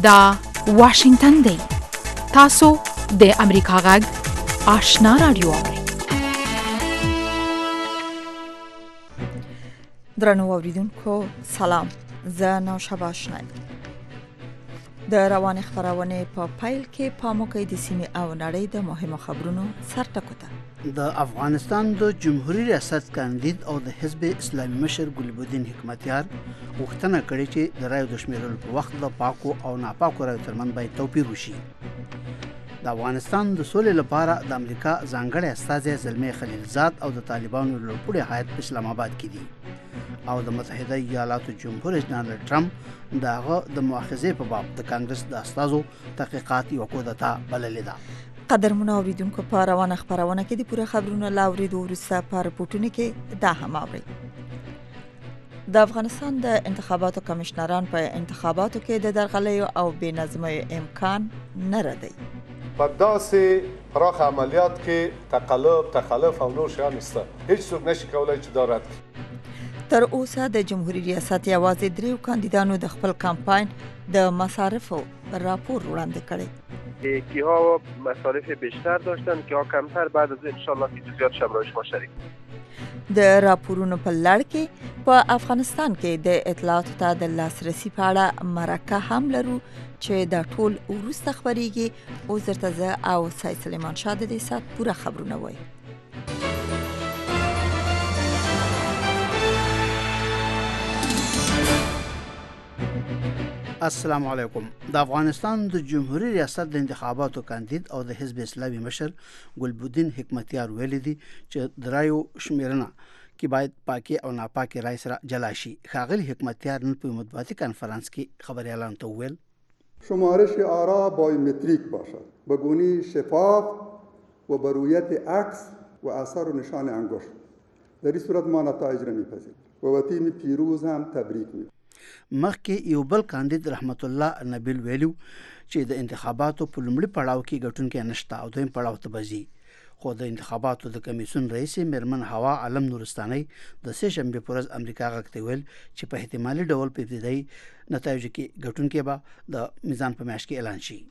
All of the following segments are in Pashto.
دا واشنگتن دی. تاسو د امریکا غږ آشنا رادیو اورئ. درنو اوریدونکو سلام، زه نوشابه آشنا یم. د روان خبرونه په پیل کې پامو کوي د سیمې او نړۍ د مهمو خبرونو سرټکو ته. د افغانستان د جمهوریت ریاست کاندید او د حزب اسلامي مشر ګلبدین حکمتیار غوښتنه کړې چې د رایو د شمیرلو په وخت د پاکو او ناپاکو رایو ترمنځ باید توپیر وشي. د افغانستان د سولې لپاره د امریکا ځانګړی استازی زلمی خلیلزاد او د طالبانو لوړپوړي هیات په اسلام آباد کې دي او د متحده ایالاتو جمهور رئیس ډانلډ ټرمپ دغه د مؤاخذې په باب د کانګرس د استازو تحقیقات یو کودتا بللې ده. قدرمن اوریدونکو په روانه خبرونه کې د پوره خبرونو لاوریدو وروسته په رپورټونو کې دا هم اورئ. د افغانستان د انتخاباتو کمشنران په انتخاباتو کې د درغلیو او بې نظمۍ امکان نه ردی. په داسې پراخ عملیات کې تخلف او نور شیان نشته. هیڅ څوک نشي کولای چې دا رد کړي. تر اوسه د جمهوریت ریاست یوازې 3 کاندیدانو د خپل کمپاین د مصارفو راپور وړاندې کړی. کیها مصارف بیشتر داشتن کیها کمتر. بعد از انشالله که جزئیات شما شما شریک. د راپورونو په لړ کې په افغانستان کې د اطلاعاتو ته د لاسرسي په اړه مرکه هم لرو چې دا ټول وروسته خبرېږي. او زرته زه او سید سلیمان شاه د دې سات پوره خبرونه وایي. السلام علیکم. د افغانستان د جمهوریت ریاست د انتخاباتو کاندید او د حزب اسلامي مشر ګلبدین حکمتیار ویلي دي چې د رایو شمیرنه کې باید پاکي او ناپاکي رای سره جلا شي. ښاغلي حکمتیار نن په مطبوعاتي کنفرانس کې خبريالان ته وویل شمارش آرا بایومتریک باشد به گونی شفاف و به رویت عکس و اثر و نشان انگشت. در این صورت ما نتایج را میپذیریم و تیم پیروز هم تبریک میگویم. مخکې یو بل کاندید رحمت الله نبیل ویلو چې د انتخاباتو په لومړي پړاو کې ګټونکي نشته او دویم پړاو ته بځي. خو د انتخاباتو د کمیسیون رئیس میرمن هوا عالم نورستاني د سه شنبه پر ورځ امریکا غږ ویل چې په احتمالي ډول په ابتدایي نتایجو کې ګټونکي به د میزان په میاشت کې اعلان شي.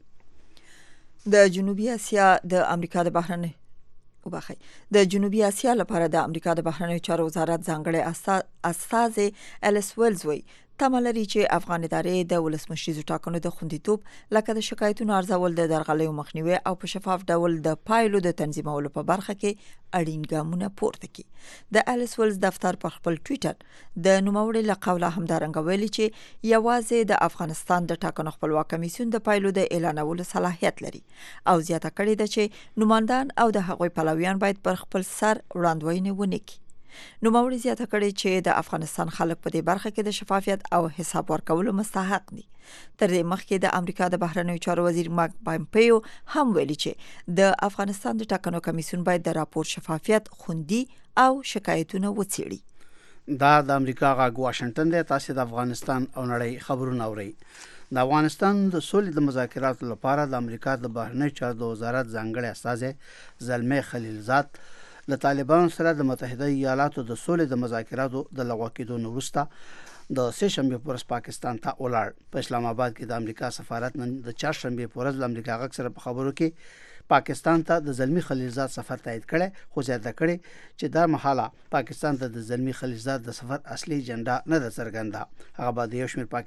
د جنوبي اسیا د امریکا د بهرنی د جنوبي اسیا لپاره د امریکا د بهرنیو چارو وزارت ځانګړی استازی الیس ویلز وی تمه لري چې افغان ادارې د ولسمشریزو ټاکنو د خوندیتوب لکه د شکایتونو ارزول د درغلیو مخنیوي او په شفاف ډول د پایلو د تنظیمولو په برخه کې اړین ګامونه پورته کړي. د الیس ویلز دفتر په خپل ټویټر د نوموړي له قوله همدارنګه ویلي چې یوازې د افغانستان د ټاکنو خپلواک کمیسیون د پایلو د اعلانولو صلاحیت لري او زیاته کړې ده چې نوماندان او د هغوی پلویان باید پر خپل سر وړاندوینه ونه کړي. نوموړي زیاته کړې چې د افغانستان خلک په دې برخه کې د شفافیت او حساب ورکولو مستحق دي. تر دې مخکې د امریکا د بهرنیو چارو وزیر مارک پامپیو هم ویلي چې د افغانستان د ټاکنو کمیسیون باید د راپور شفافیت خوندي او شکایتونه وڅېړي. دا د امریکا غږ واشنگټن دی. تاسو د افغانستان او نړۍ خبرونه اورئ. د افغانستان د سولې د مذاکراتو لپاره د امریکا د بهرنیو چارو د وزارت ځانګړی استازی زلمی خلیلزاد له طالبانو سره د متحده ایالاتو د سولې د مذاکراتو د لغوه کېدو وروسته د سه شنبه پر ورځ پاکستان ته ولاړ. په اسلام آباد کې د امریکا سفارت نن د چهارشنبه پر ورځ د امریکا غږ سره په خبرو کې پاکستان ته د زلمی خلیلزاد سفر تایید کړي. خو زیاته کړي چې دا مهاله پاکستان ته د زلمی خلیلزاد د سفر اصلي اجنډا نه ده څرګنده. هغه به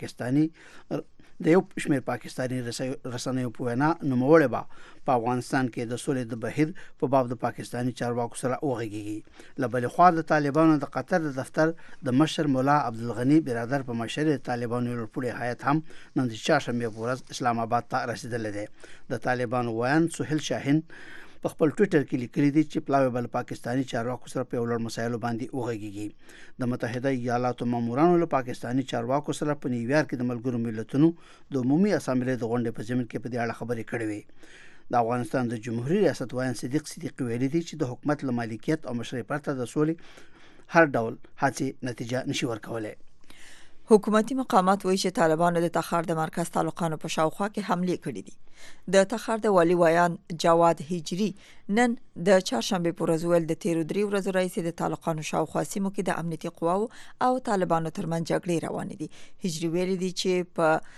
د یو شمېر پاکستاني رسنیو په وینا نوموړی به په افغانستان کې د سولې د بهیر په باب د پاکستاني چارواکو سره وغږیږي. له بلې خوا د طالبانو د قطر د دفتر د مشر مولا عبدالغني برادر په مشرۍ د طالبانو لوړپوړي هیات هم نن د چهارشنبې په ورځ اسلام آباد ته رسیدلی دی. د طالبانو ویاند سهیل شاهین په خپل ټویټر کې لیکلي دي چې پلاوی بل پاکستاني چارواکو سره په ولر مسایلو باندې وغږیږي. د متحده ایالاتو مامورانو له پاکستاني چارواکو سره په نیویارک کې د ملګرو ملتونو د عمومي اسامبلې د غونډې په ضمن کې په دې اړه خبرې کړې وې. د افغانستان د جمهوریت ریاست وایي صدیق ویلي دي چې د حکومت له مالکیت او مشرۍ پرته د سولې هر ډول هڅې نتیجه نشي ورکولای. حکومتي مقامات وایي چې طالبانو د تخار د مرکز تعلقانو په شاوخوا کې حمله کړې دي. د تخار د والي ویان جواد هجری نن د چهارشنبه پر ورځ ویل د تیرو 3 ورځو راځي د تعلقانو شاوخوا سیمو کې د امنیتي قواو او طالبانو ترمنځ جګړې روانې دي. هجری ویلي دي چې په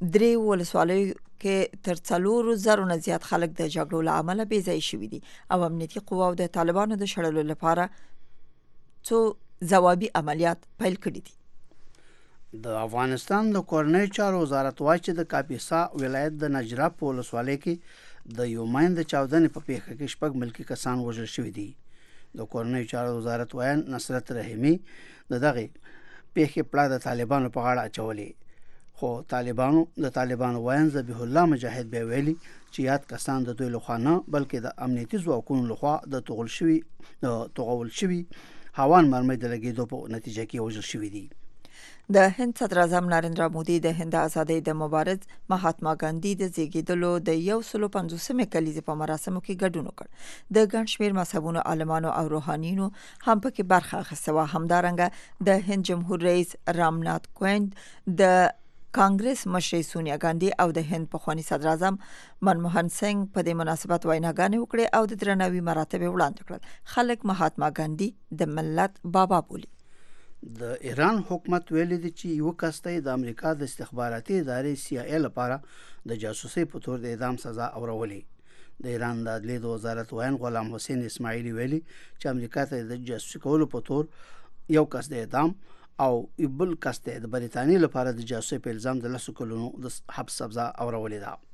درې ولسوالیو کې تر 4,000 نه زیات خلک د جګړو له امله بې ځای شوي دي او امنیتي قواو د طالبانو د شړلو لپاره څو ځوابي عملیات پیل کړي دي. د افغانستان د کورنۍ چارو وزارت وايي چې د کاپیسا ولایت د نجراب په ولسوالۍ کې د یو ماین د چاودنې په پیښه کې 6 ملکی کسان وژل شوي دي. د کورنۍ چارو وزارت وايي نصرت رحیمی دغه پیښې پړه د طالبانو په غاړه اچولې، خو طالبانو وایي ذبیح الله مجاهد به ویلي چې یاد کسان د دوی لخوا نه بلکې د امنیتي ځواکونو لخوا د توغول شوي هاوان مرمۍ د لګېدو په نتیجه کې وژل شوي دي. د هند صدر اعظم نریندرا مودي د هند آزادۍ د مبارز مهاتما ګاندھی د زیږیدلو د 150مې کلیزې په مراسمو کې ګډون وکړ. د ګڼ شمېر مذهبونو عالمانو او روحانیونو هم پکې برخه اخیسته وه. همدارنګه د هند جمهور رئیس رامنات کوویند، د کانګرس مشر سونیا ګاندھی او د هند پخوانی صدر اعظم منموهن سنگ په دې مناسبت ویناګانې وکړې او د درناوي مراتب وړاندې کړل. خلک مهاتما ګاندھی د ملت بابا بولي. د ایران حکومت ویلي دی چې یو کس ته د امریکا د استخباراتي ادارې CIA لپاره د جاسوسۍ په تور د اعدام سزا اورولې. د ایران د عدلیې د وزارت وایي غلام حسین اسماعیلی ویلي چې امریکا ته د جاسوسي کولو په تور یو کس د اعدام او بل کس ته د بریتانیې لپاره د جاسوسۍ په الزام د 10 کلونو د حبس سزا اورولې ده.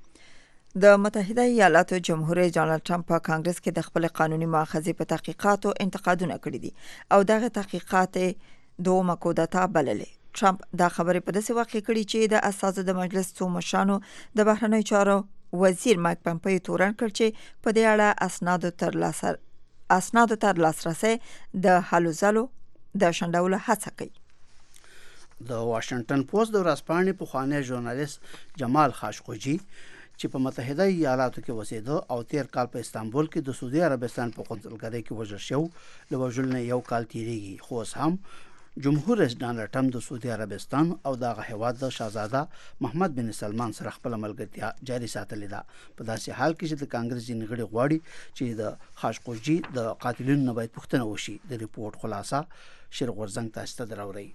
د متحده ایالاتو جمهور رئیس ډانلډ ټرمپ په کانګرس کې د خپل قانوني مؤاخذې په تحقیقاتو انتقادونه کړي دي او دغه تحقیقات دومه کودتا بللې. ټرمپ دا خبرې په داسې وخت کې کړي چې د اساسو د مجلس څو مشرانو د بهرنیو چارو وزیر مایک پمپیو تورن کړ چې په دې اړه اسنادو تر لاسرسي د هلو ځلو د شندولو هڅه کوي. د واشنگټن پوسټ د ورځپاڼې پخوانی ژورنالیست جمال خاشقجي چې په متحده ایالاتو کې اوسېده او 13 کال په استانبول کې د سعودي عربستان په قونسلګرۍ کې وژل شو، له وژلو نه یو کال تیریږي، خو اوس هم جمهور رئیس ډانلډ ټرمپ د سعودي عربستان او دغه هیواد د شاهزاده محمد بن سلمان سره خپل ملګرتیا جاري ساتلې ده. په داسې حال کې چې د کانګرس ځینې غړي غواړي چې د خاشقجي د قاتلینو نه باید پوښتنه وشي. د ریپورت خلاصه شیر غورزنګ تاسو ته دراوړي.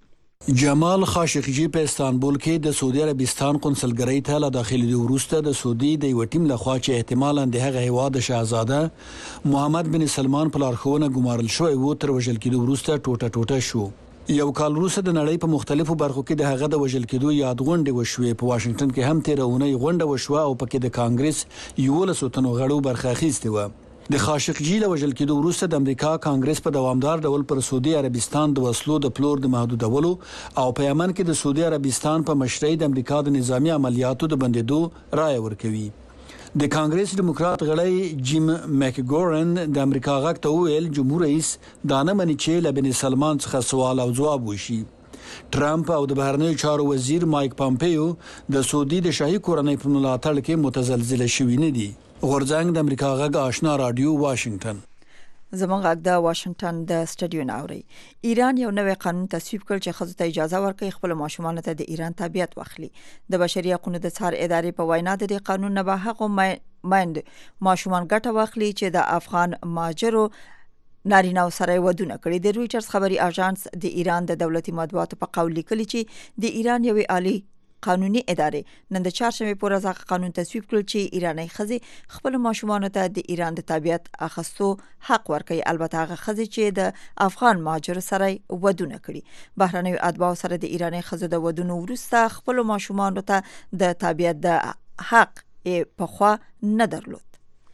جمال خاشقجي په استانبول کې د سعودي عربستان قونسلګرۍ ته له داخلي وروسته د سعودي د یو ټیم لخوا چې احتمالاً د هغه هیواد شاهزاده محمد بن سلمان په لارښوونه ګمارل شوی و تر وژل کېدو وروسته ټوټه شو. یو کال وروسته د نړۍ په مختلفو برخو کې د هغه د وژل کېدو یاد غونډې وشوې. په واشنگټن کې هم تېره اونۍ غونډه وشوه او پکې د کانګرس 11 تنو غړو برخه اخیستې وه. د خاشقجي له وژل کېدو وروسته د امریکا کانګرس په دوامدار ډول پر سعودي عربستان د وسلو د پلور د محدودولو او په یمن کې د سعودي عربستان په مشرۍ د امریکا د نظامی عملیاتو د بندېدو رایه ورکوي. د کانګرس ډیموکرات غړی جیم مکګورن د امریکا غږ ته وویل جمهور رئیس دا نه مني چې له بن سلمان څخه سوال او جواب وشي. ټرمپ او د بهرنیو چارو وزیر مایک پامپیو د سعودي د شاهي کورنۍ په ملاتړ کې متزلزله شوي نه دي. غورځنګ د امریکا غږ آشنا رادیو واشنگټن. زمونږ غږ د واشنگټن د سټډیو ناوري. ایران یو نوی قانون تصویب کړ چې ښځو ته اجازه ورکړي خپل ماشومان ته د ایران تابعیت واخلي. د بشري حقوقو د څار ادارې په وینا د دې قانون نه به هغه مایند ماشومان ګټه واخلي چې د افغان ماجرو نارینه سره ودونه کړي. د رويټرز خبري اژانس د ایران د دولتي مطبوعاتو په قول لیکلي چې د ایران یو عالی قانوني ادارې نن د چهارشنبه په ورځ قانون تصویب کړ چې ایرانی ښځې خپل ماشومان ته د ایران د تابعیت اخیستو حق ورکړي. البته هغه ښځې چې د افغان مهاجر سره ودونه کړي. بهرنیو اتباع سره د ایرانی ښځو د ودونو وروسته خپل ماشومان ته د تابعیت د حق په خوا نه درلود.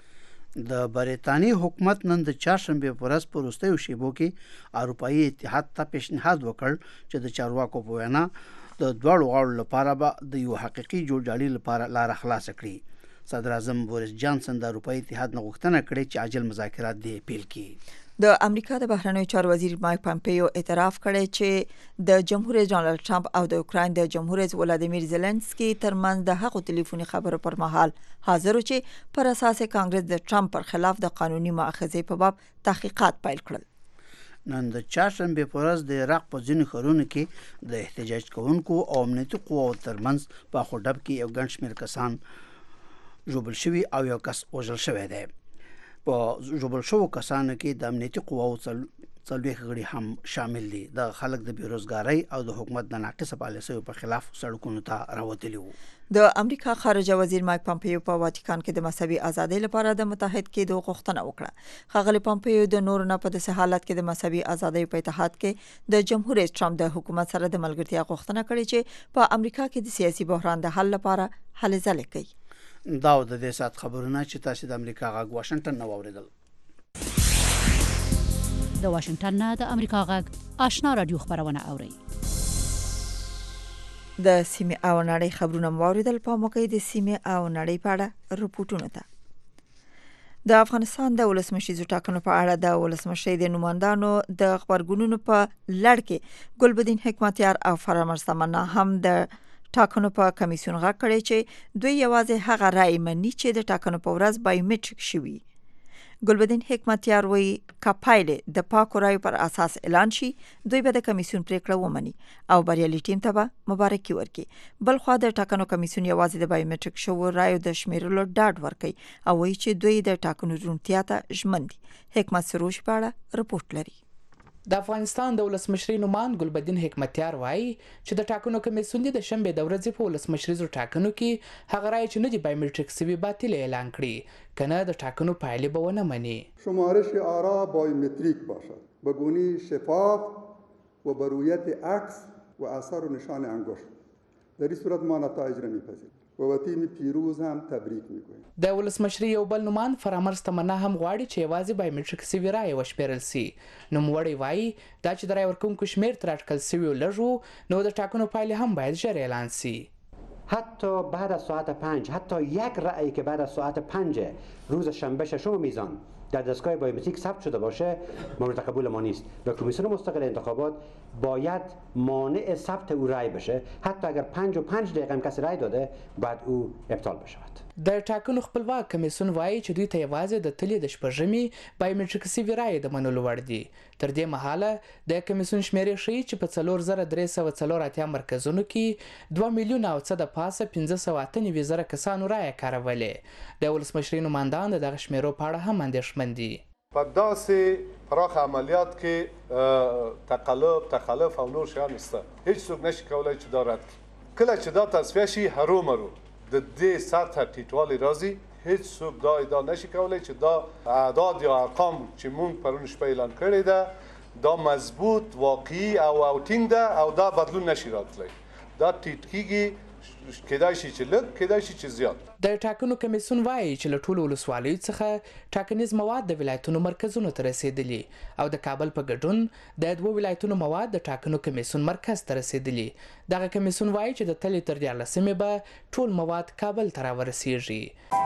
د بریتانیې حکومت نن د چهارشنبه په ورځ په وروستیو شیبو کې اروپایي اتحاد ته پیشنهاد وکړ چې د چارواکو په وینا د دواړو غاړو لپاره به د یو حقيقي جوړجاړي لپاره لار خلاص کړي. صدر اعظم بوریس جانسن د اروپایي اتحاد نه غوښتنه کړې چې عاجل مذاکرات دې پیل کړي. د امریکا د بهرنیو چارو وزیر مایک پمپیو اعتراف کړی چې د جمهور رئیس ډانلډ ټرمپ او د اوکراین د جمهور رئیس ولادیمیر زيلنسکي ترمنځ د هغو ټلیفوني خبرو پر مهال حاضر چې پر اساس کانګرس د ټرمپ پر خلاف د قانوني مؤاخذې په باب تحقیقات پیل کړل. نن د چهارشنبه په ورځ د عراق په ځینو ښارونو کې د احتجاج کوونکو او امنیتي قواو ترمنځ په خوډب کې یو ګڼ شمېر کسان ژوبل شوي او یو کس وژل شوی دی. په ژوبل شو کسانو کې د امنیتي قواو څلوېښت غړي هم شامل دي. د خلک د بیروزګارۍ او د حکومت د ناقصه پالیسیو په خلاف سړکونو ته راوتلي وو. د امریکا خارجه وزیر مایک پامپیو په واتیکان کې د مذهبي ازادۍ لپاره د متحد کېدو غوښتنه وکړه. ښاغلي پامپیو د نور نه په داسې حالت کې د مذهبي ازادۍ په اتحاد کې د جمهور رئیس ټرمپ د حکومت سره د ملګرتیا غوښتنه کړې چې په امریکا کې د سیاسي بحران د حل لپاره هلې ځلې کوي. دا د دې سات خبرونه چې تاسو د امریکا غږ واشنگټن نه واوریدل. د واشنگټن نه د امریکا غږ آشنا رادیو خبرونه اوري. د سیمې او نړۍ خبرونه واوریدل. په موقع د سیمې او نړۍ په اړه رپورټونه ده. د افغانستان د ولسمشریزو ټاکنو په اړه د ولسمشي د نمائندانو د خبرګونونو په لړ کې ګلبدین حکمتیار او فرامرز تمنا هم د ټاکنو په کمیسیون غږ کړی چې دوی یوازې هغه رائے مني چې د ټاکنو په ورځ بایومټریک شوي. ګلبدین حکمتیار وایي که پایلې د پاکو رایو پر اساس اعلان شي دوی به د کمیسیون پریکړه ومني او بریالي ټیم ته به مبارکي ورکړي. بلخوا د ټاکنو کمیسیون یوازې د بایومټریک شوو رایو د شمیرلو ډاډ ورکوي او وایي چې دوی د ټاکنو روڼتیا ته ژمن دي. حکمت سروش په اړه رپورټ لري. د افغانستان د ولسمشري نومان ګلبدین حکمتیار وایي چې د ټاکنو کمیسیون د شنبه د ورځې په ولسمشریزو ټاکنو کې هغه رایې چې نه دی بایومټریک سوي باطل اعلان کړي کنه د ټاکنو پایلې به ونه مني. شمارش آرا بایومتریک باشد به گونی شفاف و به رویت عکس و اثر و نشان انگشت. در این صورت ما نتایج را میپذیریم و تیم پیروز هم تبریک میگویم. د ولسمشري یو بل نومان فرامرز تمنا هم غواړي چې یوازې بایومټریک سوي رایې وشمیرل سي. نوموړی وایي دا چې د رایې ورکوونکو شمیر تر اټکل سوي لږ نو د ټاکنو پایلې هم باید ژر اعلان سي. حتی بعد از ساعت 5 حتی یک رأی که بعد از ساعت 5 روز شنبه ششم میزان در دستگاه بایومتریک ثبت شده باشه مورد قبول ما نیست و کمیسیون مستقل انتخابات باید مانع ثبت او رأی بشه. حتی اگر 5 دقیقه هم کسی رأی داده بعد او ابطال بشود. د ټاکنو خپلواک کمیسیون وایي چې دوی ته یوازې د تلې د شپږمې بایومټریک سوي رایې د منلو وړ دي. تر دې مهاله د کمیسیون شمیرې ښیي چې په 4384 مرکزونو کې 2 میلیونه او څه د پاسه 598 زره کسانو رایې کارولې. د ولسمشري نمائندان دغه شمیرو په اړه هم اندېښمن دي. په داسې پراخ عملیات کې تقلب تخلف او نور شیان نشته. هیڅ څوک نشي کولای چې دا رد کړي. کله چې دا تصفیه شي هرومرو د دې سطح ټیټوالی راځي هیڅ څوک دا ادعا نشي کولای چې دا اعداد یا ارقام چې مونږ پرون شپه اعلان کړی ده دا مضبوط واقعي او ټینګ ده او دا بدلون نشي راتلی. دا ټیټ کیږي کېدای شي چې لږ کېدای شي چې زیات. د ټاکنو کمیسیون وایي چې له ټولو ولسوالیو څخه ټاکنیز مواد د ولایتونو مرکزونو ته رسیدلي او د کابل په ګډون د 2 ولایتونو مواد د ټاکنو کمیسیون مرکز ته رسیدلي. دغه کمیسیون وایي چې د تلې تر 14مې به ټول مواد کابل ته راورسیږي.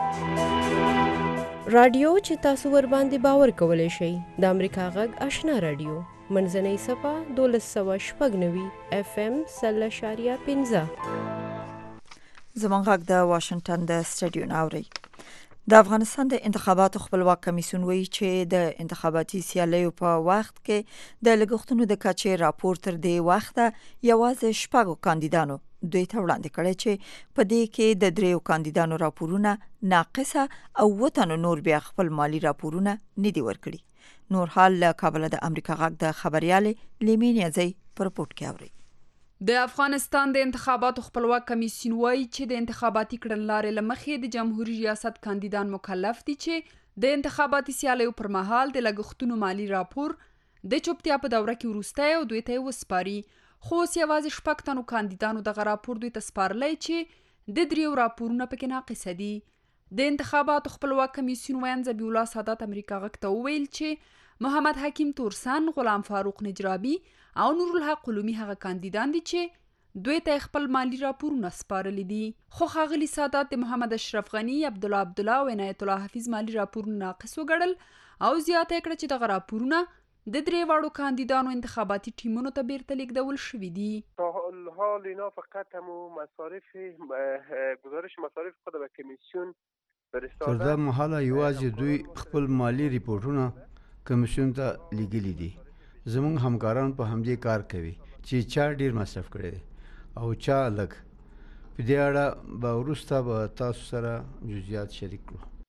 رادیو چې تاسو ور باندې باور کولای شئ د امریکا غږ آشنا رادیو منځنۍ صفه 1296 FM 0.15. زمونږ غږ د واشنگټن د سټډیو ناوري. د افغانستان د انتخاباتو خپلواک کمیسیون وایي چې د انتخاباتي سیالیو په وخت کې د لګښتونو د کچې راپور تر دې وخته یوازې 6 کاندیدانو دوی ته وړاندې کړی چې په دې کې د 3 کاندیدانو راپورونه ناقصه او 2 نور بیا خپل مالی راپورونه نه دي ورکړي. نور حال له کابل د امریکا غږ د خبريالې لیمینیا زی پر رپورټ کې اوري. د افغانستان د انتخاباتو خپلواک کمیسیون وایي چې د انتخاباتي کړنلارې لمخې د جمهوریت ریاست کاندیدان مکلف دي چې د انتخاباتي سیالیو پر مهال د لګښتونو مالی راپور د چوپتیا په دوره کې وروستی او دوی ته وسپاري. خو یوازې 6 تنو کاندیدانو دغه راپور دوی ته سپارلی چې د 3 راپورونه پکې ناقصه دي. د انتخاباتو خپلواک کمیسیون ویان ذبیح الله سادات امریکا غږ ته وویل چې محمد حکیم تورسن، غلام فاروق نجرابي او نور الحق قلومی هغه کاندیدان دي چې دوی ته خپل مالی راپورونه سپارلي دي. خو ښاغلي سادات د محمد اشرف غنی، عبدالله او عنایت الله حفیظ مالی راپورونه ناقص وګڼل او زیاته کړه چې دغه راپورونه د 3 واړو کاندیدانو انتخاباتي ټیمونو ته بیرته لیږدول شوي دي. حال اینا فقط هم مصارف گزارش مصارف خود به کمیسیون تر دا مهاله یوازې دوی خپل مالی ریپورټونه کمیسیون ته لیږلي دي. زمونږ همکاران په همدې کار کوي چې چا ډیر مصرف کړی او چا لږ. په دې اړه به وروسته به تاسو سره جزئیات شریک کړو. که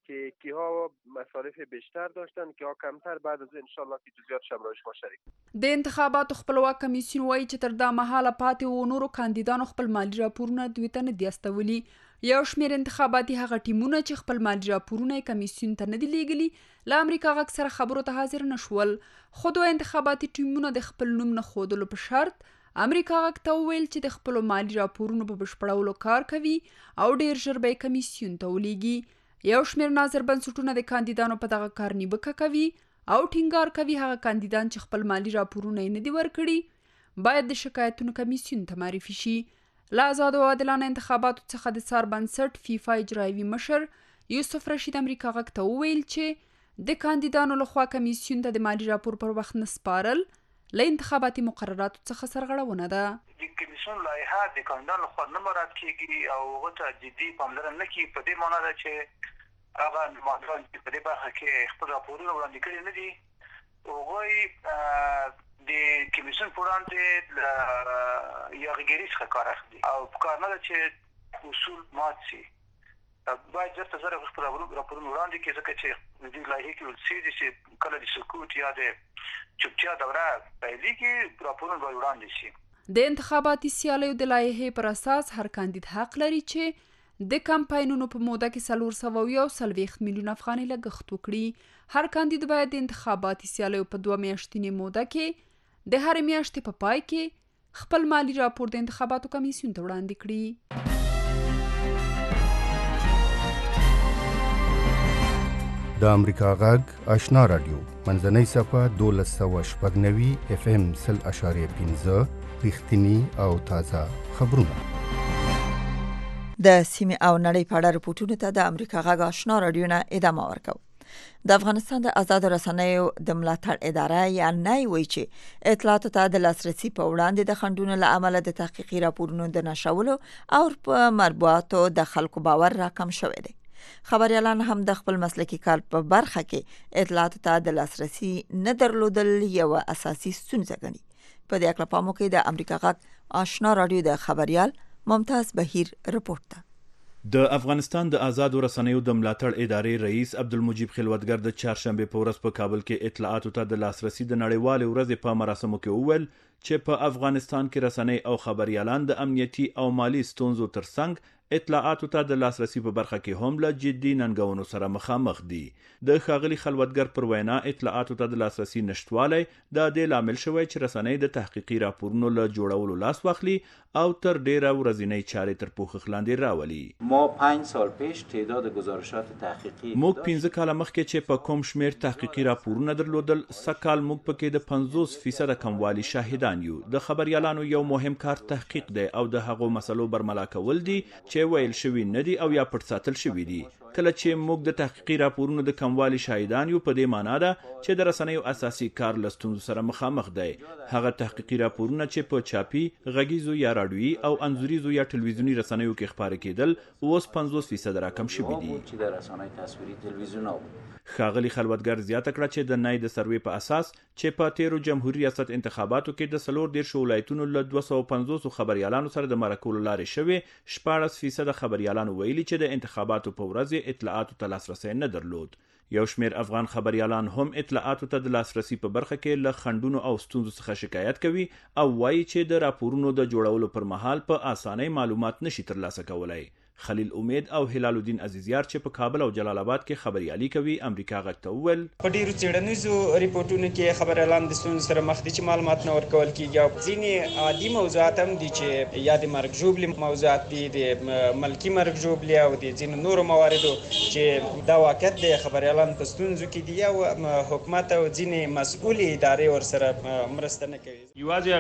که ها مصارف بیشتر داشتن که ها کمتر. بعد از انشالله که جزئیات شمرایش ما شریک. د انتخاباتو خپلواک کمیسیون وایي چې تر دا مهاله پاتې و نورو کاندیدانو خپل مالي راپورونه دوی ته نه دي استولي. یو شمېر انتخاباتي هغه ټیمونه چې خپل مالي راپورونه یې کمیسیون ته نه دي لیږلي له امریکا غږ سره خبرو ته حاضر نه شول. خو دوه انتخاباتي ټیمونه د خپل نوم نه ښودلو په شرط امریکا غږ ته وویل چې د خپلو مالي راپورونو په بشپړولو کار کوي او ډیر ژر به یې کمیسیون ته ولیږي. یو شمېر ناظر بنسټونه د کاندیدانو په دغه کار نیوکه کوي او ټینګار کوي هغه کاندیدان چې خپل مالي راپورونه یې نه دي ورکړي باید د شکایتونو کمیسیون ته معرفي شي. له آزادو او عادلانه انتخاباتو څخه د څار بنسټ فیفا اجرایوي مشر یوسف رشید امریکا غږ ته وویل چې د کاندیدانو لخوا کمیسیون ته د مالي راپور پر وخت نه سپارل له انتخاباتي مقرراتو څخه سرغړونه ده. د کمیسیون لایحه د کاندیدانو لخوا نه مراعات کیږي او هغه ته جدي پاملرنه نه کیږي. په دې معنی ده چې هغه نمایندګان چې په دې برخه کې خپل راپورونه وړاندې کړي نه دي هغوی د کمیسیون په وړاندې یاغیګري څخه کار اخلي او په کار نه ده چې اصول مات شي. باید ژر تر ژره خپل راپورونه وړاندې کړي ځکه چې د دې لایحې کې ویل شوي دي چې کله د سکوت یا د چوپتیا دوره پیلېږي راپورونه باید وړاندې شي. د انتخاباتي سیالیو د لایحې پر اساس هر کاندید حق لري چې د کمپاینونو په موده کې 440 میلیون افغانۍ لګښت وکړي. هر کاندید باید د انتخاباتي سیالیو په 2 میاشتنۍ موده کې د هر میاشتې په پای کې خپل مالي راپور د انتخاباتو کمیسیون ته وړاندې کړي. د امریکا غږ آشنا رادیو منځنۍ صفحه 1290 FM 0.15 رښتینی او تازه خبرونه. د سیمې او نړۍ په اړه رپورټونو ته د امریکا غږ آشنا رادیو نه ادامه ورکوو. د افغانستان د آزادو رسنیو د ملاتړ اداره یا نای وایي چې اطلاعاتو ته د لاسرسي په وړاندې د خنډونو له امله د تحقیقي راپورونو د نشرولو او په مربوطاتو د خلکو باور راکم شوی دی. خبريالان هم د خپل مسلکي کار په برخه کې اطلاعاتو ته د لاسرسي نه درلودل یو اساسي ستونزه ګڼي. په دې اړه په موقع د امریکا غږ آشنا رادیو د خبريال ممتاز بهیر رپورت ده. د افغانستان د آزادو رسنیو د ملاتړ ادارې رئیس عبدالمجید خلوتګر د چهارشنبه په ورځ په کابل کې اطلاعاتو ته د لاسرسي د نړیوال ورځې په مراسمو کې وویل چې په افغانستان کې رسنۍ او خبريالان د امنیتي او مالی ستونزو ترڅنګ اطلاعاتو ته د لاسرسي په برخه کې هم له جدي ننګونو سره مخامخ دي. د ښاغلي خلوتګر پر وینا اطلاعاتو ته د لاسرسي نشټوالی د دې لامل شوی چې رسنۍ د تحقیقي راپورونو له جوړولو لاس واخلي او تر ډیره ورځنۍ چارې تر پوښښ لاندې راولي. ما 5 سال پیش تعداد گزارشات تحقیقی موږ 15 کاله مخکې چې په کوم شمیر تحقیقي راپورونه درلودل سکهال موږ پکې د 50% کموالی شاهدان یو. د خبريالانو یو مهم کار تحقیق دی او د هغو مسلو برملا کول دي چې ویل شوی نه دي او یا پټ ساتل شوی دي. کله چې موږ د تحقیقي راپورونو د کموالي شاهدان یو په دې معنی ده چې د رسنیو اساسي کار له ستونزو سره مخامخ دی. هغه تحقیقي راپورونه چې په چاپي غږیزو یا راډیویي او انځوریزو یا ټلویزیونی رسنیو کې خپاره کېدل اوس 50% راکم شوي دي. چې د رسنیو تصویري تلویزیونو ښاغلي خلوتګر زیاته کړه چې د نای د سروې په اساس چې په تیرو جمهوریت ریاست انتخاباتو کې د 14 ولایتونو له 250 خبريالانو سره د مرکو لارې شوي 14% خبريالانو ویلي چې د انتخاباتو په ورځ اطلاعاتو ته لاسرسي نه درلود. یو شمیر افغان خبريالان هم اطلاعاتو ته د لاسرسي په برخه کې له خنډونو او ستونزو څخه شکایت کوي او وایي چې د راپورونو د جوړولو پر مهال په اسانۍ معلومات نشي ترلاسه کولای. خلیل امید او هلال الدین عزیزیار چې په کابل او جلال آباد کې خبريالي کوي امریکا غږ ته وویل په ډیرو څېړنیزو ریپورتونو کې خبريالان د ستونزو سره مخ دي چې معلومات نه ورکول کیږي او ځینې عادي موضوعات هم دي چې یا د مرګ ژوبلې موضوعات دي د ملکي مرګ ژوبلې او د ځینو نورو مواردو چې دا واقعیت د خبريالان په ستونزو کې دي او حکومت او ځینې مسؤلې ادارې ورسره مرسته نه کوي. یوازې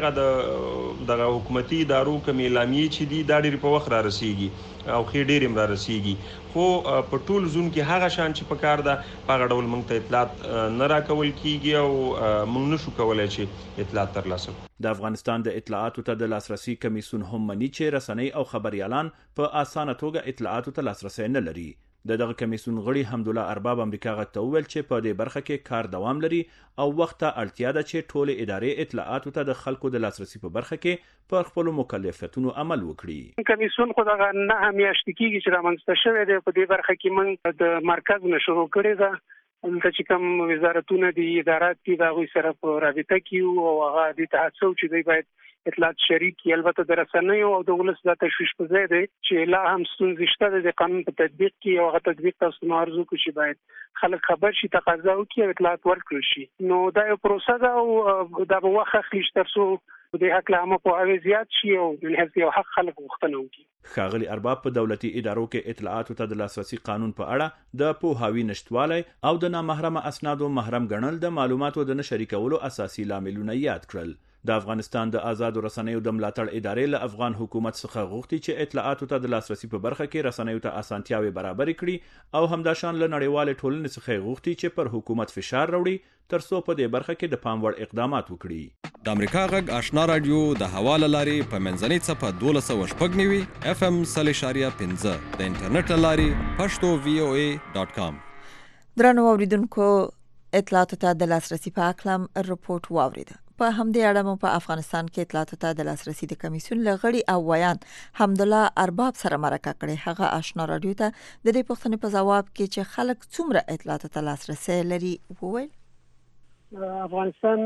هغه د حکومتي ادارو کوم اعلامیې چې دي دا ډېر په وخت را رسیږي او خې ډېر هم را رسیږي خو په ټول زون کې هغه شان چې په کار ده په هغه ډول موږ ته اطلاعات نه راکول کیږي او موږ نشو کولی چې اطلاعات ترلاسه کړو. د افغانستان د اطلاعاتو ته د لاسرسي کمیسیون هم مني چې رسنۍ او خبريالان په اسانه توګه اطلاعاتو ته لاسرسي نه لري. دغه کمیسیون غړي حمدالله ارباب امریکا غږ ته وویل چې په دې برخه کې کار دوام لري او وخت ته اړتیا ده چې ټولې ادارې اطلاعاتو ته د خلکو د لاسرسي په برخه کې پر خپلو مکلفیتونو عمل وکړي. کمیسیون خو دغه 9 میاشتې کېږي چې رامنځته شوی دی. په دې برخه کې موږ د مرکز نه شروع کړې ده. دلته چې کوم وزارتونه دي ادارات دي د هغوی سره په رابطه کې او هغه دې ته هڅو چې دوی باید اطلاعات شریک کړي. البته د رسنیو او د ولس د تشویش په ځای دی چې لا هم ستونزې شته د قانون په تطبیق کې او هغه تطبیق تاسو ته عرض وکړو چې باید خلک خبر شي، تقاضا وکړي او اطلاعات ورکړل شي. نو دا یو پروسه ده او دا به وخت اخلي تر څو د حق له پوهاوی زیات شي او د یو حق خلک غوښتنه وکړي. ښاغلي ارباب په دولتي ادارو کې اطلاعاتو ته د لاسرسي قانون په اړه د پوهاوی نشټوالی او د نامحرمه اسنادو محرم ګڼل د معلوماتو د نه شریکولو اساسي لاملونه یاد کړل. د افغانستان د آزادو رسنیو د ملاتړ ادارې له افغان حکومت څخه غوښتي چې اطلاعاتو ته د لاسرسي په برخه کې رسنیو ته اسانتیاوي برابرې کړي او همداشان له نړیوالې ټولنې څخه غوښتي چې پر حکومت فشار راوړي ترڅو په دې برخه کې د پام وړ اقدامات وکړي. د امریکا غږ آشنا رادیو د حواله لاري په منځنۍ صفه 1290 FM 3.15 د انټرنیټ لاري pashto.voa.com. درنو اوریدونکو اطلاعاتو ته د لاسرسي په اکلم رپورت واوریده. په همدې اړه مو په افغانستان کې اطلاعاتو ته د لاسرسي د کمیسیون لغړي او ویان حمدالله ارباب سره مرکه کړې. هغه آشنا رادیو ته د دې پوښتنې په ځواب کې چې خلک څومره اطلاعاتو ته لاسرسي لري وویل. افغانستان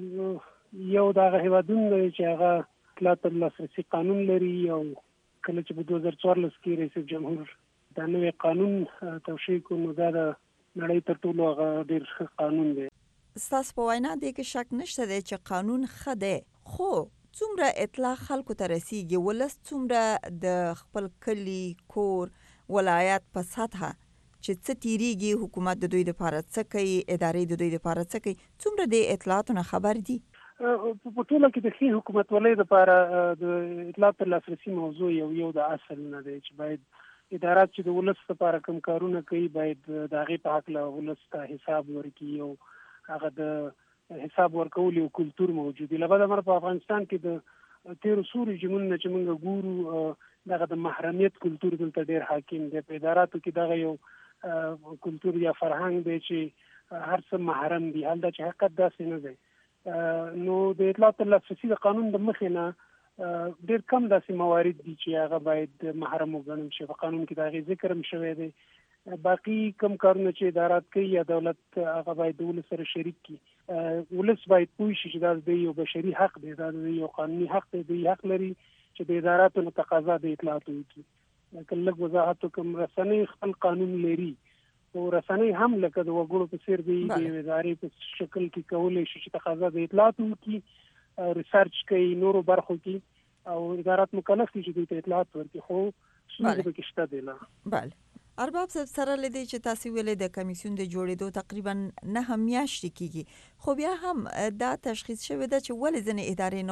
یو دغه هیوادونه دی چې هغه اطلاعاتو ته لاسرسي قانون لري او کله چې په 2014 کې رئیس جمهور دا نوی قانون توشیح کړ نو دا د نړۍ تر ټولو هغه ډېر ښه قانون دی. ستاسو په وینا دی کې شک نشته دی چې قانون ښه دی، خو څومره اطلاع خلکو ته رسیږي؟ ولس څومره د خپل کلی، کور، ولایت په سطحه چې څه تیریږي، حکومت د دوی لپاره څه کوي، ادارې د دوی لپاره څه کوي، څومره د اطلاعاتو نه خبر دي؟ په ټوله کې د ښې حکومتولۍ لپاره د اطلاعاتو لاسرسي موضوع یو د اصل نه دی چې باید ادارات چې د ولس لپاره کوم کارونه کوي باید د هغې په هکله ولس ته حساب ورکړي او هغه د حساب ورکولو یو کلتور موجود دی. له بده مرغه په افغانستان کې د تیرو څو رژیمونو چې موږ ګورو دغه د محرمیت کلتور دلته ډېر حاکم دی. په اداراتو کې دغه یو کلتور یا فرهنګ دی چې هر څه محرم دي. حال دا چې حقیقت داسې نه دی. نو د اطلاعاتو لاسرسي د قانون د مخې نه ډېر کم داسې موارد دي چې هغه باید محرم وګڼل شي. په قانون کې د هغې ذکر هم شوی دی. باقي کم کارونه چې ادارات کوي یا دولت هغه باید د ولس سره شریک کړي. ولس باید پوه شي چې دا د یو بشري حق دی، دا د یو قانوني حق دی. دوی حق لري چې د اداراتو نه تقاضا د اطلاعاتو وکړي. که لږ وضاحت وکړم، رسنۍ خپل قانون لري او رسنۍ هم لکه د وګړو په څېر دی د ادارې په شکل کې کولی شي چې تقاضا د اطلاعاتو وکړي، ریسرچ کوي، نورو برخو کې او ادارات مکلف دي چې دوی ته اطلاعات ورکړي. خو ستونزې پکې شته دی. بله ارباب صاحب، سره لدی چې تاسو ویلې د کمیسیون د جوړېدو تقریبا 9 میاشتې کېږي، خو بیا هم دا تشخیص شوی ده چې ولې ځینې ادارې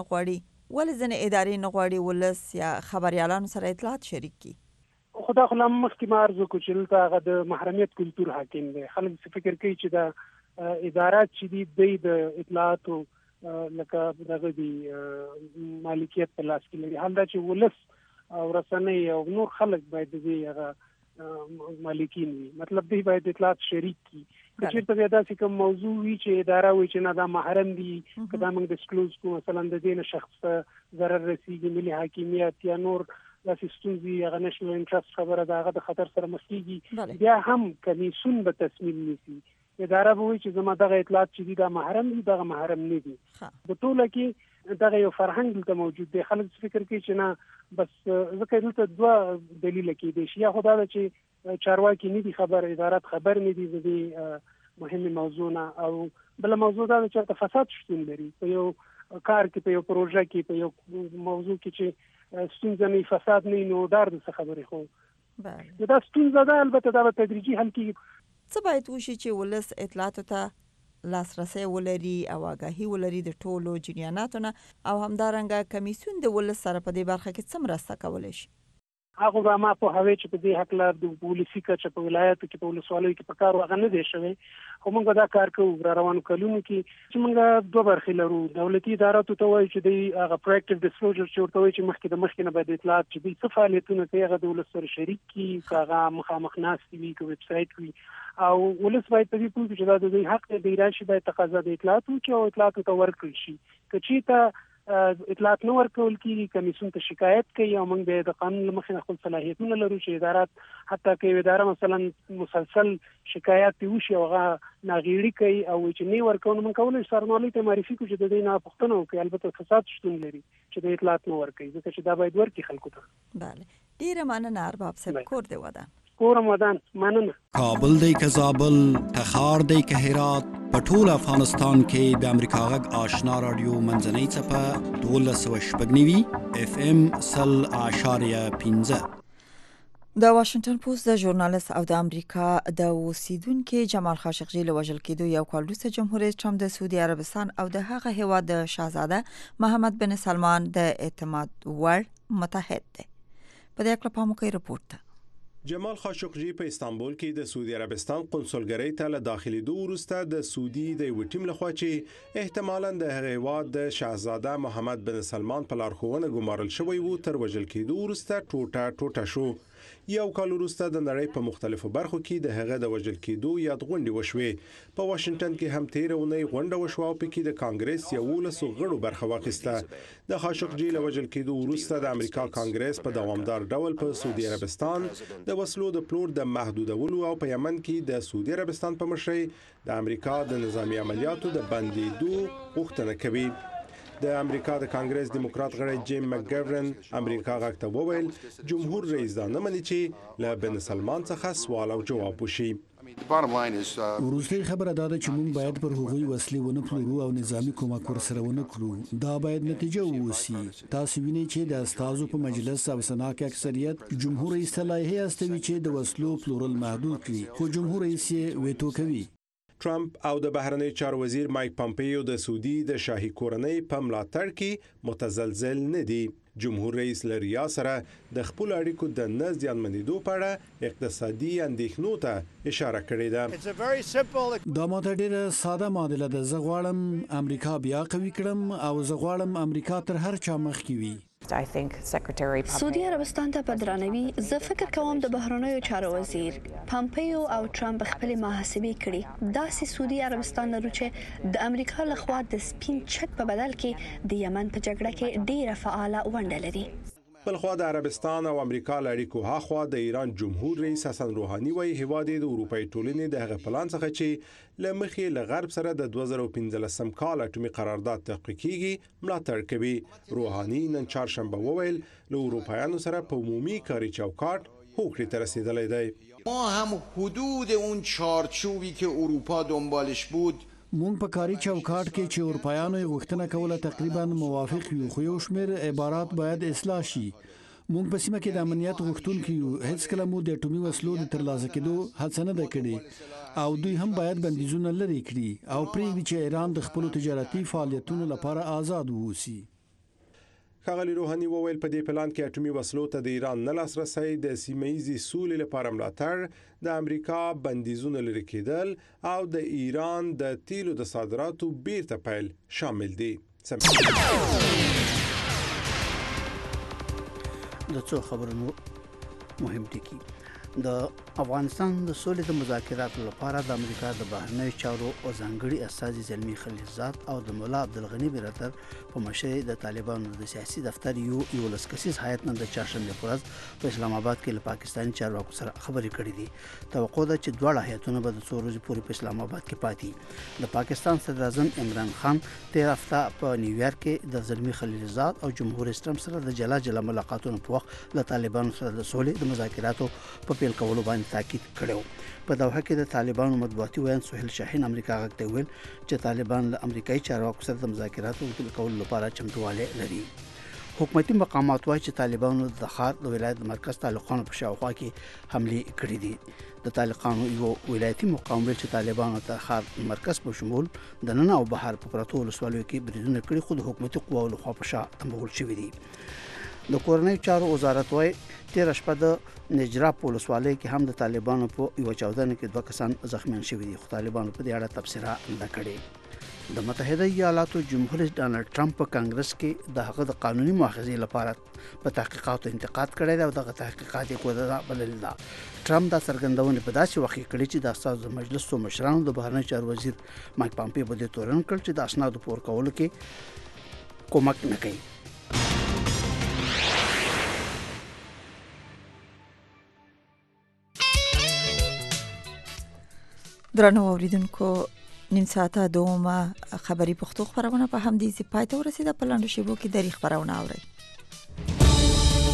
نه غواړي ولس یا خبریالانو سره اطلاعات شریک کړي. خو دا خو لا مخکې ما عرض وکړو چې دلته هغه د محرمیت کلتور حاکم دی. خلک فکر کوي چې دا ادارات چې دي دوی د اطلاعاتو لکه دغه دی مالکیت په لاس کې لري. حال دا چې ولس او رسنۍ او نور خلک باید د دې هغه مالکین وي. مطلب دی باید اطلاعات شریک کی. که چېرته بیا داسې کوم موضوع وي چې اداره وي چې نه دا محرم دي، که دا موږ ډسکلوز کوو، مثلا د دې نه شخص ته ضرر رسیږي، ملي حاکمیت یا نور داسې ستونزې، هغه نشنل انټرست خبره ده، هغه د خطر سره مخ کېږي، بیا هم کمیسیون به تصمیم نیسي. اداره به وایي چې زما دغه اطلاعات چې دي دا محرم دي، دغه محرم نه دي. په ټوله کې دغه یو فرهنګ دلته موجود دی. خلک فکر کوي چې نه بس ځکه دلته دوه دلیله کېدی شي. یا خو دا ده چې چارواکي نه دي خبر، ادارات خبر نه دي د دې مهمې موضوع نه، او بله موضوع دا ده چې هلته فساد شتون لري. په یو کار کې، په یو پروژه کې، په یو موضوع کې چې ستونزه نه فساد نه نو دا د څه خبرې. خو دا ستونزه ده، البته دا به تدریجي حل کېږي. څه باید وشي چې ولس اطلاعاتو ته لاسرسي ولري او آگاهي ولري د ټولو جریاناتو نه، او همدارنګه کمیسیون د ولس سره په دې برخه کې څه مرسته کولی شي؟ هغه به ما په هوی چې په دې حق لا د پولیسي کچه په ولایتو کې په ولسوالیو کې په کار وغه نه دی شوی خو موږ دا کار کوو روانو کلونو کې چې موږ دوه برخې لرو دولتي اداراتو ته وایي چې د هغه پروکټیو ډیسکلوزر چې ورته وایي چې مخکې نه باید اطلاعات چې دوی څه فعالیتونه کوي هغه د ولس سره شریک کړي هغه مخامخ ناستې وي که ویب سایټ وي او ولس باید په دې پوه کړي چې دا د دوی حق دی د راشي باید تقاضا د اطلاعات وکړي او اطلاعاتو ته ورکړل شي که چېرته اطلاعات نه ورکول کېږي کمیسیون ته شکایت کوي او موږ به د قانون له مخې خپل صلاحیتونه لرو چې ادارات حتی که یو اداره مثلا مسلسل شکایت وشي او هغه ناغېړي کوي او چې نه ورکوو نو موږ کولی شو سرنوالۍ ته معرفي کړو چې د دې نه پوښتنه وکړي البته فساد شتون لري چې د اطلاعات نه ورکوي ځکه چې دا باید ورکړي خلکو ته. بله ډېره مننه ارباب صاحب. کور دې ودان. کورم ودان. مننه. کابل دی که زابل، تخار دی که هرات، په ټول افغانستان کې د امریکا غږ آشنا رادیو منځنۍ څپه 1290 FM 0.15. د واشنگټن پوسټ د ژورنالیست او د امریکا د اوسیدونکو جمال خاشقجي له وژل کېدو یو کال وروسته جمهور رئیس ټرمپ د سعودي عربستان او د هغه هیواد د شاهزاده محمد بن سلمان د اعتماد وړ متحد دی. په دې اړه پام وکړئ رپورټ. جمال خاشقجي په استانبول کې د سعودي عربستان قونسلګرۍ ته له داخليدو وروسته د سعودي د یو ټیم لخوا چې احتمالاً د هغه هیواد د شاهزاده محمد بن سلمان په لارښوونه ګمارل شوی وو تر وژل کېدو وروسته ټوټه شو. یو کال وروسته د نړۍ په مختلفو برخو کې د هغه د وژل کېدو یاد غونډې وشوې. په واشنگټن کې هم تیر اونۍ غونډه وشوه او پکې د کانګرس 11 غړو برخه واخیسته. د خاشقجي له وژل کېدو وروسته د امریکا کانګرس په دوامدار ډول په سعودي عربستان د وسلو د پلور د محدودولو او په یمن کې د سعودي عربستان په مشرۍ د امریکا د نظامی عملیاتو د بندیدو غوښتنه کوي. د امریکا د کانګرس دیموکرات غړی جیم مکګورن امریکا غږ ته وویل جمهور رئیس دا نه مني چې له بن سلمان څخه سوال او جواب وشي. وروستۍ خبره دا ده چې موږ باید پر هغوی وسلې ونه پلورو او نظامی کومک ورسره ونه کړو. دا باید نتیجه ووسی. تاسو وینئ چې د استازو په مجلس او سنا کې اکثریت جمهور رئیس ته لایحه استوي چې د وسلو پلورل محدود کړي خو جمهور رئیس یې ویتو کوي. ټرمپ او د بهرنی چارو وزیر مایک پامپیو د سعودي د شاهي کورنۍ په ملاتړ کې متزلزل نه دي. جمهور رئیس لریا سره د خپل اړیکو د نه زیانمنېدو په اړه اقتصادي اندېښنو ته اشاره کړې ده. دا ماته ډېره ساده معادله ده. زه غواړم امریکا بیا قوي کړم او زه غواړم امریکا تر هر چا مخکې وي. سعودي عربستان ته په درناوي زه فکر کوم د بهرنیو چارو وزیر پامپیو او ټرمپ خپل محاسبې کړي. داسې سعودي عربستان لرو چې د امریکا لخوا د سپین چک په بدل کې د یمن په جګړه کې ډیره فعاله ونډه لري. بلخوا د عربستان او امریکا لړیکو هاخوا د ایران جمهور رئیس حسن روحاني وایي هیواد د اروپای ټولنې د هغه پلان څخه چې لمخې له غرب سره د 2015 کال اټومي قرارداد تحقیق کیږي ملاتړ کوي. روحاني نن چهارشنبه وویل له اروپایانو سره په عمومي کاري چوکاټ هوکړې ته رسیدلی دی. ما هم حدود اون چارچوبی که اروپا دنبالش بود مونږ په کاري چوکاټ کې چې اروپایانو غوښتنه کوله تقریبا موافق یو خو یو شمېر عبارات باید اصلاح شي. مونږ په سیمه کې د امنیت غوښتونکو یو هیڅ کله مو د اټومي وسلو د ترلاسه کېدو هڅه نه ده کړې او دوی هم باید بندیزونه لرې کړي او پرېږدي چې ایران د خپل تجارتي فعالیتونو لپاره آزاد ووسی. ښاغلي روحاني وویل په دې پلان کې اټومي وسلو ته د ایران نه لاسرسی د سیمه‌ییزې سولې لپاره ملاتړ د امریکا بندیزونه لرې کېدل او د ایران د تیلو د صادراتو بیرته پیل شامل دي. د څو خبرونو مهم ټکي. د افغانستان د سولې د مذاکراتو لپاره د امریکا د بهرنیو چارو او ځانګړي استازي زلمی خلیلزاد او د مولا عبدالغنی برادر په مشرۍ د طالبانو د سیاسي دفتر یو لسکسیز هیئت نن د چهارشنبه په ورځ په اسلام آباد کې له پاکستاني چارواکو سره خبرې کړې دي. توقع ده چې دواړه هیئتونه به د څو ورځې پورې په اسلام آباد کې پاتې. د پاکستان صدر اعظم عمران خان تیر هفته په نیویارک کې د زلمی خلیلزاد او جمهور رئیس ټرمپ سره د جلا ملاقاتونو په وخت له طالبانو سره د سولې د مذاکراتو په پیل کولو باندې تاکید کړو. په دوحه کې د طالبانو مطبوعاتي ویان سهیل شاهین امریکا غږ ته ویل چې طالبان له امریکایي چارواکو سره د مذاکراتو د پیل کولو لپاره چمتووالی لري. حکومتي مقامات وايي چې طالبانو د خار د ولایت مرکز تعلقانو په شاوخوا کې حمله کړې دي. د طالقانو یو ولایتي مقام ویل چې طالبانو د خار مرکز په شمول د نن او بهر په پرتو ولسوالیو کې بریدونه کړي خو د حکومتي قواو لخوا په شا تمبول شوې دي. د کورنۍ چارو وزارت وايي تیر شپه د نجراب ولسوالۍ کې هم د طالبانو په یو چاودنه کې 2 کسان زخمیان شوي دي. خو طالبانو په دې اړه تبصره نه کړې. د متحده ایالاتو جمهور رئیس ډانلډ ټرمپ په کانګرس کې د هغه د قانوني مؤاخذې لپاره په تحقیقاتو انتقاد کړی دی او دغه تحقیقات یې کوده بلل ده. ټرمپ دا څرګندونه په داسې وخت کې کړې چې د اساسو مجلس مشرانو د بهرنی چارو وزیر مایک پامپیو په دې تورن کړ چې د اسنادو پور کولو کې کومک نه کوي. درنو اوریدونکو نیم ساعته دومه خبری پښتو خبرونه په همدې ځای پای ته ورسیده. په لاندې شیبو کې د خبرونه اورئ.